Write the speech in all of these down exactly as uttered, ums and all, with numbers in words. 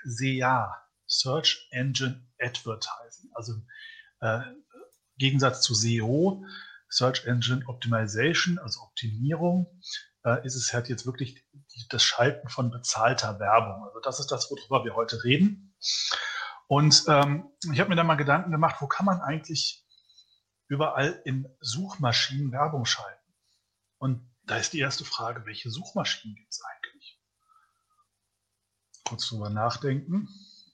S E A, Search Engine Advertising, also äh, im Gegensatz zu S E O, Search Engine Optimization, also Optimierung, äh, ist es halt jetzt wirklich die, das Schalten von bezahlter Werbung. Also das ist das, worüber wir heute reden. Und ähm, ich habe mir da mal Gedanken gemacht, wo kann man eigentlich überall in Suchmaschinen Werbung schalten? Und da ist die erste Frage, welche Suchmaschinen gibt es eigentlich? Kurz drüber nachdenken.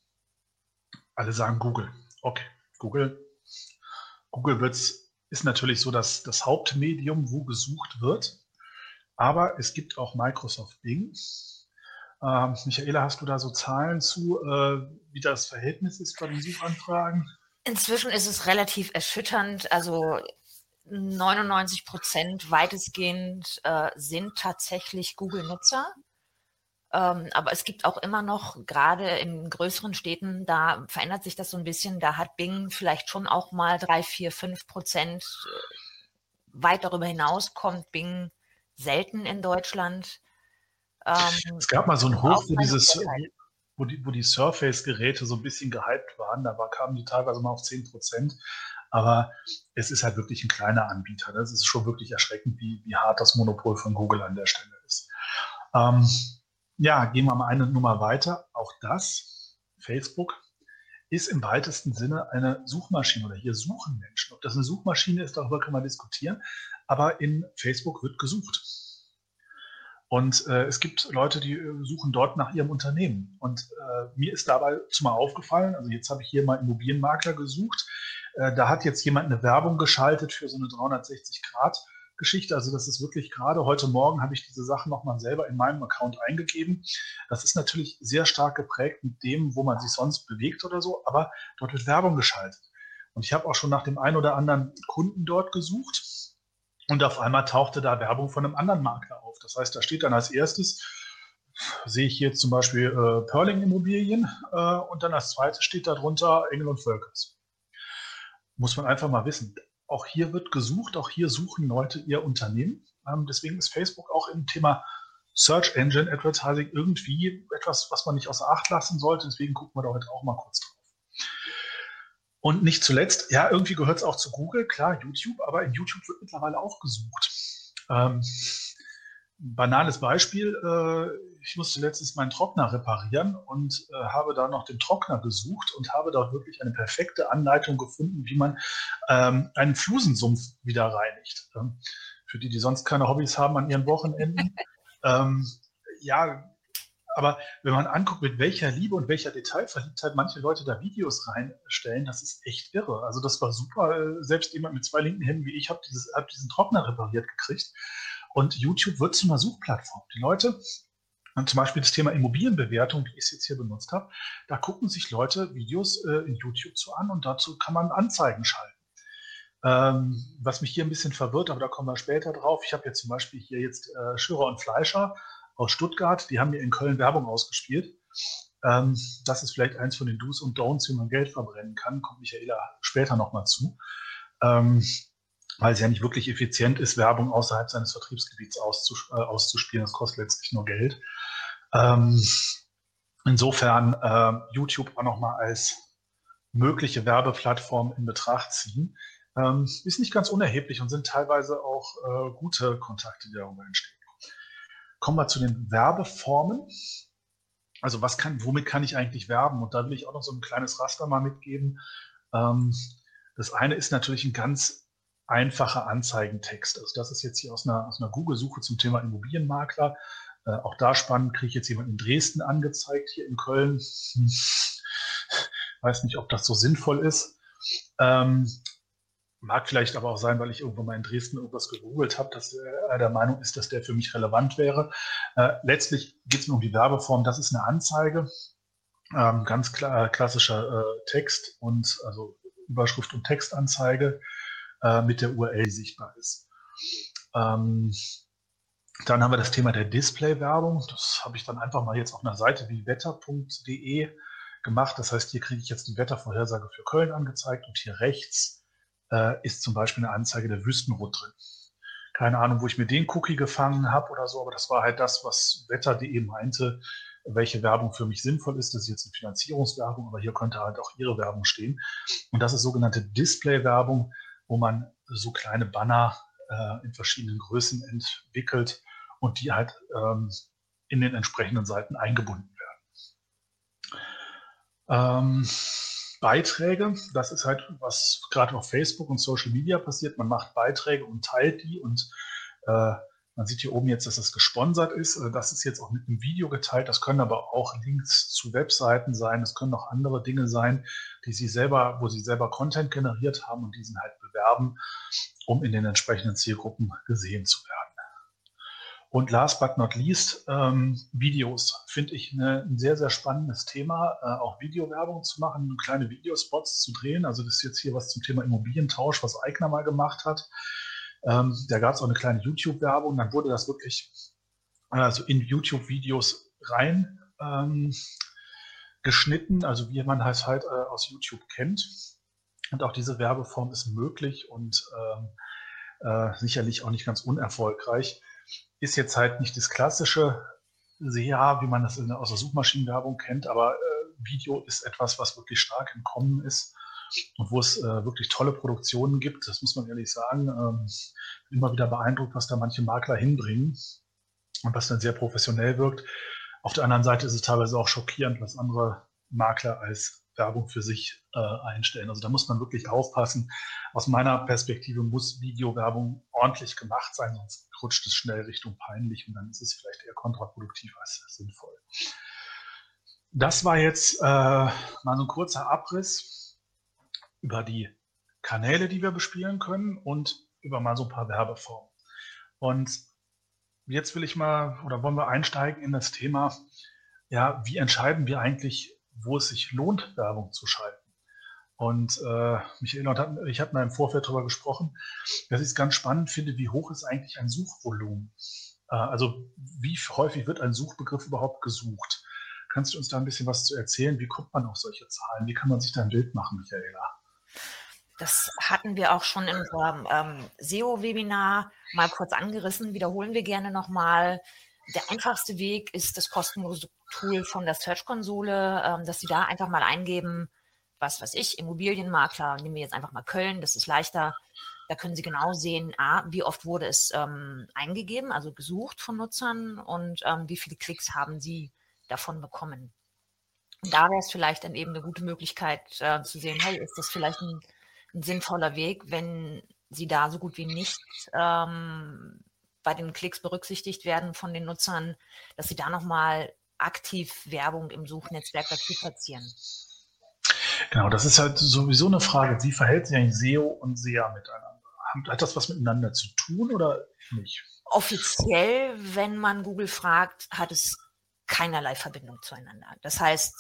Alle sagen Google. Okay, Google. Google wird's, ist natürlich so das, das Hauptmedium, wo gesucht wird. Aber es gibt auch Microsoft Bing. Ähm, Michaela, hast du da so Zahlen zu, äh, wie das Verhältnis ist bei den Suchanfragen? Inzwischen ist es relativ erschütternd. Also neunundneunzig Prozent weitestgehend äh, sind tatsächlich Google-Nutzer. Ähm, aber es gibt auch immer noch, gerade in größeren Städten, da verändert sich das so ein bisschen. Da hat Bing vielleicht schon auch mal drei, vier, fünf Prozent. Weit darüber hinaus kommt Bing selten in Deutschland. Ähm, Es gab mal so einen aber auch Hoch, wo, seine dieses, Vorteile. wo, die, wo die Surface-Geräte so ein bisschen gehypt waren. Da war, kamen die teilweise mal auf zehn Prozent. Aber es ist halt wirklich ein kleiner Anbieter. Das ist schon wirklich erschreckend, wie, wie hart das Monopol von Google an der Stelle ist. Ähm, ja, gehen wir mal eine Nummer weiter. Auch das, Facebook, ist im weitesten Sinne eine Suchmaschine oder hier suchen Menschen. Ob das eine Suchmaschine ist, darüber kann man diskutieren. Aber in Facebook wird gesucht. Und äh, es gibt Leute, die äh, suchen dort nach ihrem Unternehmen. Und äh, mir ist dabei zumal aufgefallen, also jetzt habe ich hier mal Immobilienmakler gesucht, äh, da hat jetzt jemand eine Werbung geschaltet für so eine dreihundertsechzig Grad Geschichte. Also das ist wirklich gerade heute Morgen habe ich diese Sachen nochmal selber in meinem Account eingegeben. Das ist natürlich sehr stark geprägt mit dem, wo man sich sonst bewegt oder so, aber dort wird Werbung geschaltet. Und ich habe auch schon nach dem einen oder anderen Kunden dort gesucht. Und auf einmal tauchte da Werbung von einem anderen Makler auf. Das heißt, da steht dann als erstes, sehe ich hier zum Beispiel äh, Perling Immobilien äh, und dann als zweites steht darunter Engel und Völkers. Muss man einfach mal wissen. Auch hier wird gesucht, auch hier suchen Leute ihr Unternehmen. Ähm, deswegen ist Facebook auch im Thema Search Engine Advertising irgendwie etwas, was man nicht außer Acht lassen sollte. Deswegen gucken wir da heute auch mal kurz drauf. Und nicht zuletzt, ja, irgendwie gehört es auch zu Google, klar, YouTube, aber in YouTube wird mittlerweile auch gesucht. Ähm, banales Beispiel, äh, ich musste letztens meinen Trockner reparieren und äh, habe da noch den Trockner gesucht und habe dort wirklich eine perfekte Anleitung gefunden, wie man ähm, einen Flusensumpf wieder reinigt. Ähm, für die, die sonst keine Hobbys haben an ihren Wochenenden. ähm, ja, aber wenn man anguckt, mit welcher Liebe und welcher Detailverliebtheit manche Leute da Videos reinstellen, das ist echt irre. Also das war super. Selbst jemand mit zwei linken Händen wie ich habe hab diesen Trockner repariert gekriegt. Und YouTube wird zu einer Suchplattform. Die Leute, und zum Beispiel das Thema Immobilienbewertung, wie ich es jetzt hier benutzt habe, da gucken sich Leute Videos äh, in YouTube zu an und dazu kann man Anzeigen schalten. Ähm, was mich hier ein bisschen verwirrt, aber da kommen wir später drauf. Ich habe jetzt zum Beispiel hier jetzt äh, Schürer und Fleischer aus Stuttgart, die haben mir in Köln Werbung ausgespielt. Ähm, das ist vielleicht eins von den Do's und Don'ts, wie man Geld verbrennen kann, kommt Michaela später nochmal zu. Ähm, weil es ja nicht wirklich effizient ist, Werbung außerhalb seines Vertriebsgebiets auszus äh, auszuspielen. Das kostet letztlich nur Geld. Ähm, insofern äh, YouTube auch nochmal als mögliche Werbeplattform in Betracht ziehen. Ähm, ist nicht ganz unerheblich und sind teilweise auch äh, gute Kontakte, die darüber entstehen. Kommen wir zu den Werbeformen. Also was kann, womit kann ich eigentlich werben? Und da will ich auch noch so ein kleines Raster mal mitgeben. Ähm, das eine ist natürlich ein ganz einfacher Anzeigentext. Also das ist jetzt hier aus einer, aus einer Google-Suche zum Thema Immobilienmakler. Äh, auch da spannend, kriege ich jetzt jemanden in Dresden angezeigt, hier in Köln. Hm. Weiß nicht, ob das so sinnvoll ist. Ähm, Mag vielleicht aber auch sein, weil ich irgendwann mal in Dresden irgendwas gegoogelt habe, dass er der Meinung ist, dass der für mich relevant wäre. Äh, letztlich geht es mir um die Werbeform. Das ist eine Anzeige, ähm, ganz klar, klassischer äh, Text und also Überschrift und Textanzeige äh, mit der U R L, die sichtbar ist. Ähm, dann haben wir das Thema der Display-Werbung. Das habe ich dann einfach mal jetzt auf einer Seite wie wetter punkt de gemacht. Das heißt, hier kriege ich jetzt die Wettervorhersage für Köln angezeigt und hier rechts äh, ist zum Beispiel eine Anzeige der Wüstenrot drin. Keine Ahnung, wo ich mir den Cookie gefangen habe oder so, aber das war halt das, was wetter punkt de meinte. welche Werbung für mich sinnvoll ist. Das ist jetzt eine Finanzierungswerbung, aber hier könnte halt auch Ihre Werbung stehen. Und das ist sogenannte Display-Werbung, wo man so kleine Banner äh, in verschiedenen Größen entwickelt und die halt ähm, in den entsprechenden Seiten eingebunden werden. Ähm, Beiträge, das ist halt, was gerade auf Facebook und Social Media passiert. Man macht Beiträge und teilt die und äh, man sieht hier oben jetzt, dass das gesponsert ist. Das ist jetzt auch mit einem Video geteilt. Das können aber auch Links zu Webseiten sein. Das können auch andere Dinge sein, die Sie selber, wo Sie selber Content generiert haben und diesen halt bewerben, um in den entsprechenden Zielgruppen gesehen zu werden. Und last but not least, ähm, Videos finde ich eine, ein sehr, sehr spannendes Thema, äh, auch Videowerbung zu machen, kleine Videospots zu drehen. Also das ist jetzt hier was zum Thema Immobilientausch, was Aigner mal gemacht hat. Ähm, da gab es auch eine kleine YouTube-Werbung, dann wurde das wirklich also in YouTube-Videos rein ähm, geschnitten, also wie man das halt äh, aus YouTube kennt. Und auch diese Werbeform ist möglich und ähm, äh, sicherlich auch nicht ganz unerfolgreich. Ist jetzt halt nicht das klassische S E A, wie man das in, aus der Suchmaschinenwerbung kennt, aber äh, Video ist etwas, was wirklich stark im Kommen ist und wo es äh, wirklich tolle Produktionen gibt. Das muss man ehrlich sagen. Ähm, immer wieder beeindruckt, was da manche Makler hinbringen und was dann sehr professionell wirkt. Auf der anderen Seite ist es teilweise auch schockierend, was andere Makler als Werbung für sich äh, einstellen. Also da muss man wirklich aufpassen. Aus meiner Perspektive muss Videowerbung ordentlich gemacht sein, sonst rutscht es schnell Richtung peinlich und dann ist es vielleicht eher kontraproduktiv als sinnvoll. Das war jetzt äh, mal so ein kurzer Abriss über die Kanäle, die wir bespielen können und über mal so ein paar Werbeformen. Und jetzt will ich mal, oder wollen wir einsteigen in das Thema, ja, wie entscheiden wir eigentlich, wo es sich lohnt, Werbung zu schalten? Und äh, Michael und hat, ich habe mal im Vorfeld darüber gesprochen, dass ich es ganz spannend finde, wie hoch ist eigentlich ein Suchvolumen? Äh, also wie häufig wird ein Suchbegriff überhaupt gesucht? Kannst du uns da ein bisschen was zu erzählen? Wie kommt man auf solche Zahlen? Wie kann man sich da ein Bild machen, Michaela? Das hatten wir auch schon in unserem ähm, S E O-Webinar mal kurz angerissen. Wiederholen wir gerne nochmal. Der einfachste Weg ist das kostenlose Tool von der Search-Konsole, ähm, dass Sie da einfach mal eingeben, was weiß ich, Immobilienmakler, nehmen wir jetzt einfach mal Köln, das ist leichter. Da können Sie genau sehen, A, wie oft wurde es ähm, eingegeben, also gesucht von Nutzern und ähm, wie viele Klicks haben Sie davon bekommen. Und da wäre es vielleicht dann eben eine gute Möglichkeit äh, zu sehen, hey, ist das vielleicht ein, ein sinnvoller Weg, wenn Sie da so gut wie nicht ähm, bei den Klicks berücksichtigt werden von den Nutzern, dass Sie da nochmal aktiv Werbung im Suchnetzwerk dazu platzieren. Genau, das ist halt sowieso eine Frage, wie verhält sich eigentlich S E O und S E A miteinander? Hat das was miteinander zu tun oder nicht? Offiziell, wenn man Google fragt, hat es keinerlei Verbindung zueinander. Das heißt,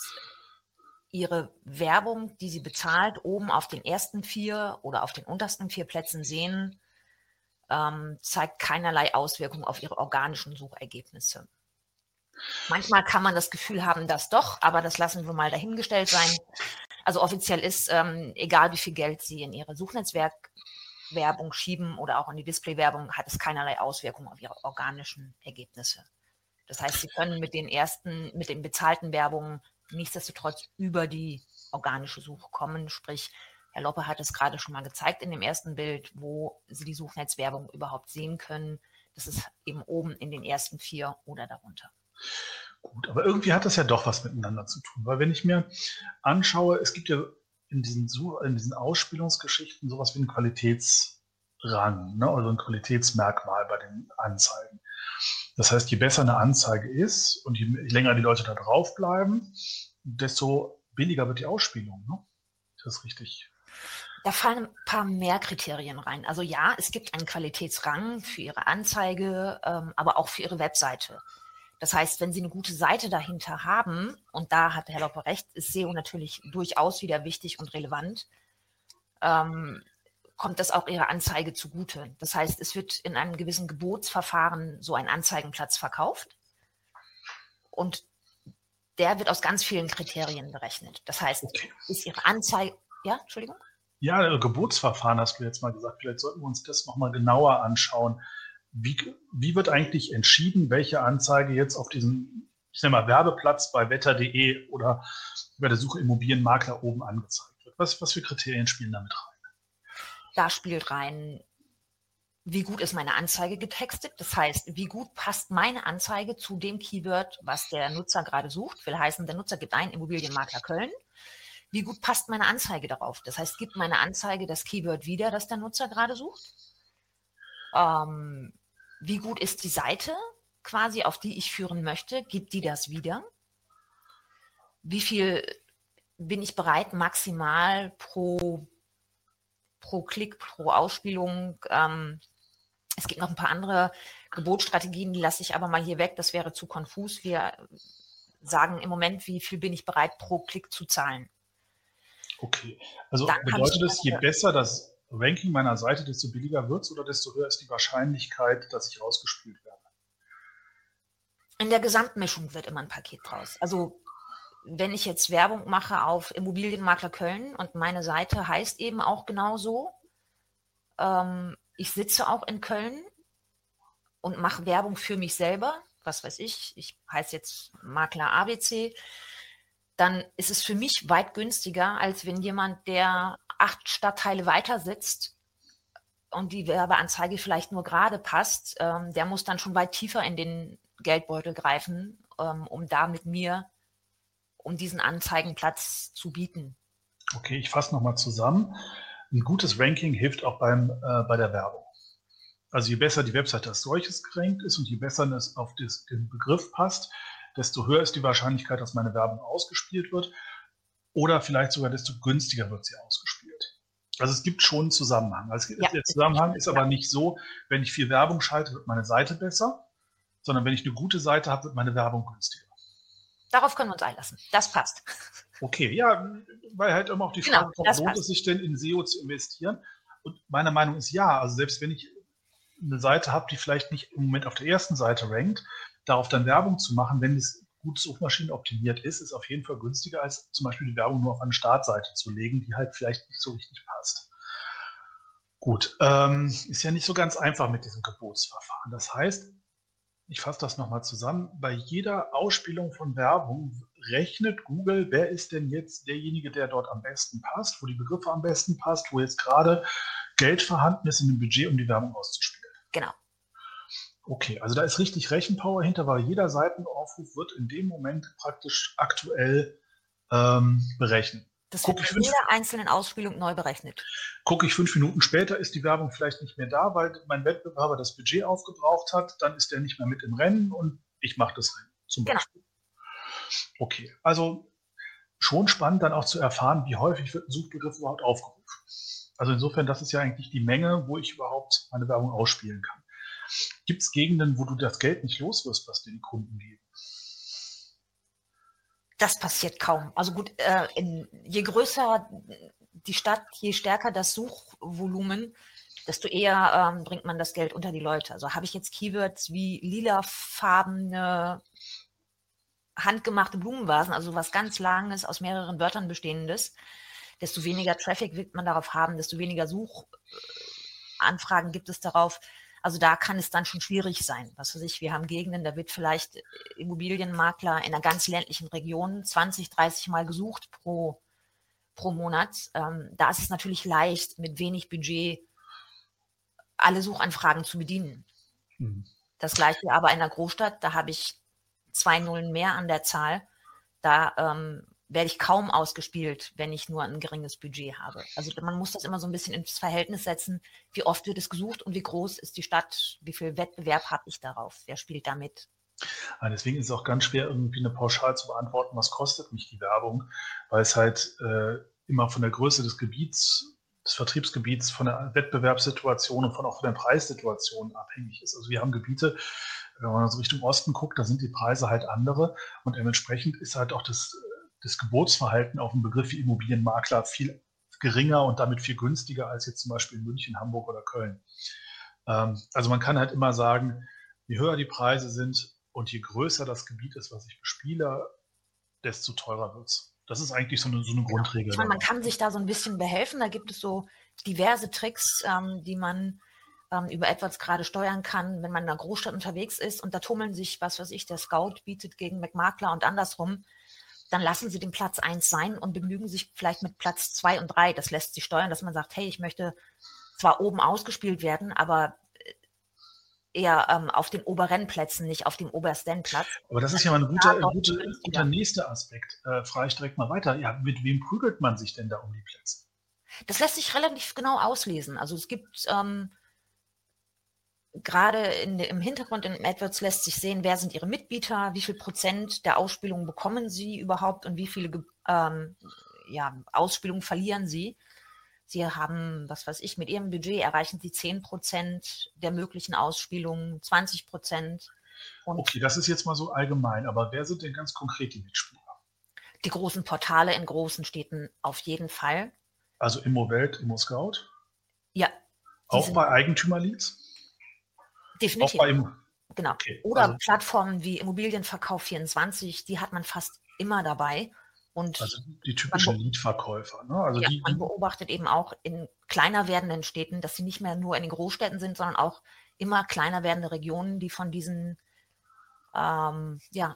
Ihre Werbung, die Sie bezahlt, oben auf den ersten vier oder auf den untersten vier Plätzen sehen, ähm, zeigt keinerlei Auswirkungen auf Ihre organischen Suchergebnisse. Manchmal kann man das Gefühl haben, dass doch, aber das lassen wir mal dahingestellt sein. Also offiziell ist, ähm, egal wie viel Geld Sie in Ihre Suchnetzwerkwerbung schieben oder auch in die Displaywerbung, hat es keinerlei Auswirkungen auf Ihre organischen Ergebnisse. Das heißt, Sie können mit den ersten, mit den bezahlten Werbungen nichtsdestotrotz über die organische Suche kommen. Sprich, Herr Loppe hat es gerade schon mal gezeigt in dem ersten Bild, wo Sie die Suchnetzwerbung überhaupt sehen können. Das ist eben oben in den ersten vier oder darunter. Gut, aber irgendwie hat das ja doch was miteinander zu tun, weil wenn ich mir anschaue, es gibt ja in diesen, in diesen Ausspielungsgeschichten sowas wie einen Qualitätsrang, ne, also ein Qualitätsmerkmal bei den Anzeigen. Das heißt, je besser eine Anzeige ist und je länger die Leute da drauf bleiben, desto billiger wird die Ausspielung. Ne? Ist das richtig? Da fallen ein paar mehr Kriterien rein. Also ja, es gibt einen Qualitätsrang für Ihre Anzeige, ähm, aber auch für Ihre Webseite. Das heißt, wenn Sie eine gute Seite dahinter haben, und da hat Herr Loppe recht, ist S E O natürlich durchaus wieder wichtig und relevant, ähm, kommt das auch Ihrer Anzeige zugute. Das heißt, es wird in einem gewissen Gebotsverfahren so ein Anzeigenplatz verkauft und der wird aus ganz vielen Kriterien berechnet. Das heißt, okay. Ist Ihre Anzeige, ja, Entschuldigung? Ja, Gebotsverfahren hast du jetzt mal gesagt. Vielleicht sollten wir uns das nochmal genauer anschauen. Wie, wie wird eigentlich entschieden, welche Anzeige jetzt auf diesen ich nenne mal Werbeplatz bei wetter punkt de oder bei der Suche Immobilienmakler oben angezeigt wird. Was, was für Kriterien spielen damit rein? Da spielt rein, wie gut ist meine Anzeige getextet? Das heißt, wie gut passt meine Anzeige zu dem Keyword, was der Nutzer gerade sucht? Will heißen, der Nutzer gibt ein Immobilienmakler Köln. Wie gut passt meine Anzeige darauf? Das heißt, gibt meine Anzeige das Keyword wieder, das der Nutzer gerade sucht? Ähm, wie gut ist die Seite quasi, auf die ich führen möchte? Gibt die das wieder? Wie viel bin ich bereit, maximal pro, pro Klick, pro Ausspielung? Ähm, es gibt noch ein paar andere Gebotsstrategien, die lasse ich aber mal hier weg. Das wäre zu konfus. Wir sagen im Moment, wie viel bin ich bereit, pro Klick zu zahlen. Okay, also Dann bedeutet es, je besser das Ranking meiner Seite, desto billiger wird es oder desto höher ist die Wahrscheinlichkeit, dass ich rausgespielt werde? In der Gesamtmischung wird immer ein Paket draus. Also wenn ich jetzt Werbung mache auf Immobilienmakler Köln und meine Seite heißt eben auch genauso, ähm, ich sitze auch in Köln und mache Werbung für mich selber, was weiß ich, ich heiße jetzt Makler A B C, dann ist es für mich weit günstiger, als wenn jemand, der acht Stadtteile weiter sitzt und die Werbeanzeige vielleicht nur gerade passt, ähm, der muss dann schon weit tiefer in den Geldbeutel greifen, ähm, um da mit mir, um diesen Anzeigenplatz zu bieten. Okay, ich fasse nochmal zusammen. Ein gutes Ranking hilft auch beim, äh, bei der Werbung. Also je besser die Webseite als solches gerankt ist und je besser es auf das, den Begriff passt, desto höher ist die Wahrscheinlichkeit, dass meine Werbung ausgespielt wird oder vielleicht sogar desto günstiger wird sie ausgespielt. Also es gibt schon einen Zusammenhang. Also ja, der Zusammenhang ist aber nicht so, wenn ich viel Werbung schalte, wird meine Seite besser, sondern wenn ich eine gute Seite habe, wird meine Werbung günstiger. Darauf können wir uns einlassen. Das passt. Okay, ja, weil halt immer auch die Frage genau, kommt, lohnt es sich denn in S E O zu investieren? Und meine Meinung ist ja, also selbst wenn ich eine Seite habe, die vielleicht nicht im Moment auf der ersten Seite rankt, darauf dann Werbung zu machen, wenn es gut suchmaschinenoptimiert ist, ist auf jeden Fall günstiger, als zum Beispiel die Werbung nur auf eine Startseite zu legen, die halt vielleicht nicht so richtig passt. Gut, ähm, ist ja nicht so ganz einfach mit diesem Gebotsverfahren. Das heißt, ich fasse das nochmal zusammen, bei jeder Ausspielung von Werbung rechnet Google, wer ist denn jetzt derjenige, der dort am besten passt, wo die Begriffe am besten passt, wo jetzt gerade Geld vorhanden ist in dem Budget, um die Werbung auszuspielen. Genau. Okay, also da ist richtig Rechenpower hinter, weil jeder Seitenaufruf wird in dem Moment praktisch aktuell ähm, berechnet. Das wird bei jeder einzelnen Ausspielung neu berechnet. Gucke ich fünf Minuten später, ist die Werbung vielleicht nicht mehr da, weil mein Wettbewerber das Budget aufgebraucht hat, dann ist der nicht mehr mit im Rennen und ich mache das Rennen zum Beispiel. Genau. Okay, also schon spannend dann auch zu erfahren, wie häufig wird ein Suchbegriff überhaupt aufgerufen. Also insofern, das ist ja eigentlich die Menge, wo ich überhaupt meine Werbung ausspielen kann. Gibt es Gegenden, wo du das Geld nicht los wirst, was dir die Kunden geben? Das passiert kaum. Also gut, äh, in, je größer die Stadt, je stärker das Suchvolumen, desto eher ähm, bringt man das Geld unter die Leute. Also habe ich jetzt Keywords wie lilafarbene, handgemachte Blumenvasen, also was ganz Langes, aus mehreren Wörtern bestehendes, desto weniger Traffic wird man darauf haben, desto weniger Suchanfragen gibt es darauf. Also da kann es dann schon schwierig sein. Was weiß ich, wir haben Gegenden, da wird vielleicht Immobilienmakler in einer ganz ländlichen Region zwanzig, dreißig Mal gesucht pro, pro Monat. Ähm, da ist es natürlich leicht, mit wenig Budget alle Suchanfragen zu bedienen. Mhm. Das Gleiche aber in einer Großstadt, da habe ich zwei Nullen mehr an der Zahl. Da ähm, werde ich kaum ausgespielt, wenn ich nur ein geringes Budget habe. Also man muss das immer so ein bisschen ins Verhältnis setzen, wie oft wird es gesucht und wie groß ist die Stadt, wie viel Wettbewerb habe ich darauf, wer spielt da mit. Ja, deswegen ist es auch ganz schwer, irgendwie eine Pauschal zu beantworten, was kostet mich die Werbung, weil es halt äh, immer von der Größe des Gebiets, des Vertriebsgebiets, von der Wettbewerbssituation und von auch von der Preissituation abhängig ist. Also wir haben Gebiete, wenn man so Richtung Osten guckt, da sind die Preise halt andere und dementsprechend ist halt auch das das Gebotsverhalten auf einen Begriff wie Immobilienmakler viel geringer und damit viel günstiger als jetzt zum Beispiel in München, Hamburg oder Köln. Ähm, also man kann halt immer sagen, je höher die Preise sind und je größer das Gebiet ist, was ich bespiele, desto teurer wird es. Das ist eigentlich so eine, so eine Grundregel. Ich meine, man kann sich da so ein bisschen behelfen. Da gibt es so diverse Tricks, ähm, die man ähm, über AdWords gerade steuern kann, wenn man in einer Großstadt unterwegs ist und da tummeln sich, was weiß ich, der Scout bietet gegen McMakler und andersrum, dann lassen Sie den Platz eins sein und begnügen sich vielleicht mit Platz zwei und drei. Das lässt sich steuern, dass man sagt, hey, ich möchte zwar oben ausgespielt werden, aber eher ähm, auf den oberen Plätzen, nicht auf dem obersten Platz. Aber das ist ja mal ein guter, äh, guter, guter nächster Aspekt. Äh, frage ich direkt mal weiter. Ja, mit wem prügelt man sich denn da um die Plätze? Das lässt sich relativ genau auslesen. Also es gibt ähm, gerade in, im Hintergrund in AdWords lässt sich sehen, wer sind ihre Mitbieter, wie viel Prozent der Ausspielungen bekommen sie überhaupt und wie viele ähm, ja, Ausspielungen verlieren sie. Sie haben, was weiß ich, mit ihrem Budget erreichen sie zehn Prozent der möglichen Ausspielungen, zwanzig Prozent. Okay, das ist jetzt mal so allgemein, aber wer sind denn ganz konkret die Mitspieler? Die großen Portale in großen Städten auf jeden Fall. Also Immowelt, ImmoScout? Ja. Auch bei Eigentümerleads? Definitiv. Auch bei Immo genau. Okay, Oder also, Plattformen wie Immobilienverkauf vierundzwanzig, die hat man fast immer dabei. Und also die typischen Leadverkäufer. Ne? Also ja, die, man die, beobachtet eben auch in kleiner werdenden Städten, dass sie nicht mehr nur in den Großstädten sind, sondern auch immer kleiner werdende Regionen, die von diesen ähm, ja,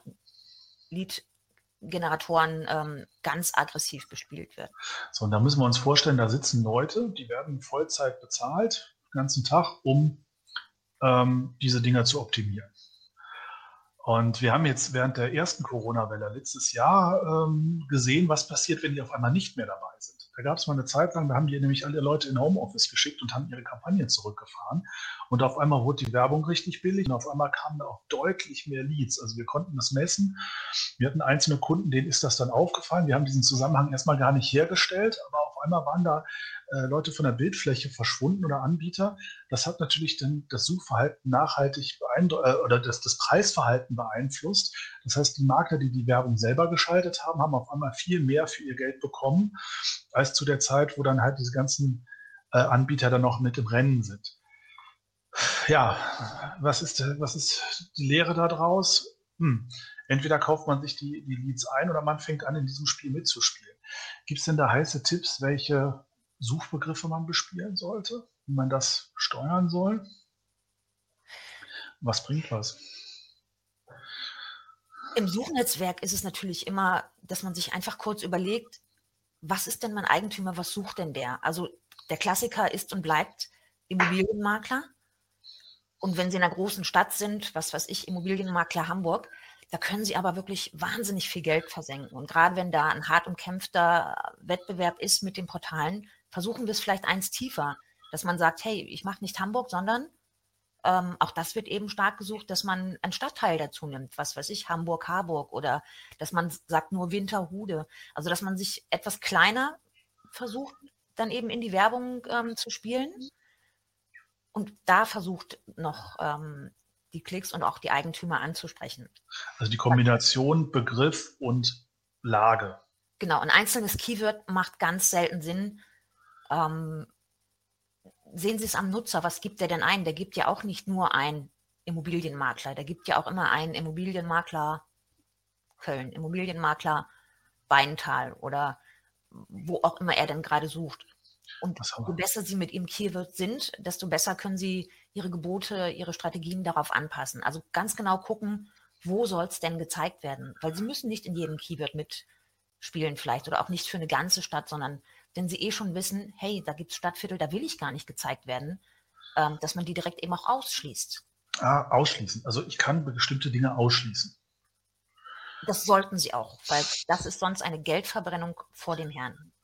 Lead-Generatoren ähm, ganz aggressiv bespielt werden. So, und da müssen wir uns vorstellen, da sitzen Leute, die werden Vollzeit bezahlt, den ganzen Tag, um ähm, diese Dinger zu optimieren. Und wir haben jetzt während der ersten Corona-Welle letztes Jahr ähm, gesehen, was passiert, wenn die auf einmal nicht mehr dabei sind. Da gab es mal eine Zeit lang, da haben die nämlich alle Leute in Homeoffice geschickt und haben ihre Kampagnen zurückgefahren. Und auf einmal wurde die Werbung richtig billig und auf einmal kamen da auch deutlich mehr Leads. Also wir konnten das messen. Wir hatten einzelne Kunden, denen ist das dann aufgefallen. Wir haben diesen Zusammenhang erstmal gar nicht hergestellt, aber auf einmal waren da äh, Leute von der Bildfläche verschwunden oder Anbieter. Das hat natürlich dann das Suchverhalten nachhaltig beeindruckt äh, oder das, das Preisverhalten beeinflusst. Das heißt, die Makler, die die Werbung selber geschaltet haben, haben auf einmal viel mehr für ihr Geld bekommen, als zu der Zeit, wo dann halt diese ganzen äh, Anbieter dann noch mit im Rennen sind. Ja, was ist, was ist die Lehre daraus? Hm. Entweder kauft man sich die, die Leads ein oder man fängt an, in diesem Spiel mitzuspielen. Gibt es denn da heiße Tipps, welche Suchbegriffe man bespielen sollte, wie man das steuern soll? Was bringt was? Im Suchnetzwerk ist es natürlich immer, dass man sich einfach kurz überlegt, was ist denn mein Eigentümer, was sucht denn der? Also der Klassiker ist und bleibt Immobilienmakler. Und wenn Sie in einer großen Stadt sind, was weiß ich, Immobilienmakler Hamburg, da können Sie aber wirklich wahnsinnig viel Geld versenken. Und gerade wenn da ein hart umkämpfter Wettbewerb ist mit den Portalen, versuchen wir es vielleicht eins tiefer, dass man sagt, hey, ich mache nicht Hamburg, sondern ähm, auch das wird eben stark gesucht, dass man einen Stadtteil dazu nimmt, was weiß ich, Hamburg, Harburg, oder dass man sagt nur Winterhude. Also dass man sich etwas kleiner versucht, dann eben in die Werbung ähm, zu spielen und da versucht noch ähm, die Klicks und auch die Eigentümer anzusprechen. Also die Kombination Begriff und Lage. Genau, ein einzelnes Keyword macht ganz selten Sinn. Ähm, sehen Sie es am Nutzer, was gibt der denn ein? Der gibt ja auch nicht nur einen Immobilienmakler, der gibt ja auch immer einen Immobilienmakler Köln, Immobilienmakler Beintal oder wo auch immer er denn gerade sucht. Und je besser Sie mit Ihrem Keyword sind, desto besser können Sie Ihre Gebote, Ihre Strategien darauf anpassen. Also ganz genau gucken, wo soll es denn gezeigt werden? Weil Sie müssen nicht in jedem Keyword mitspielen vielleicht oder auch nicht für eine ganze Stadt, sondern wenn Sie eh schon wissen, hey, da gibt es Stadtviertel, da will ich gar nicht gezeigt werden, ähm, dass man die direkt eben auch ausschließt. Ah, ausschließen. Also ich kann bestimmte Dinge ausschließen. Das sollten Sie auch, weil das ist sonst eine Geldverbrennung vor dem Herrn.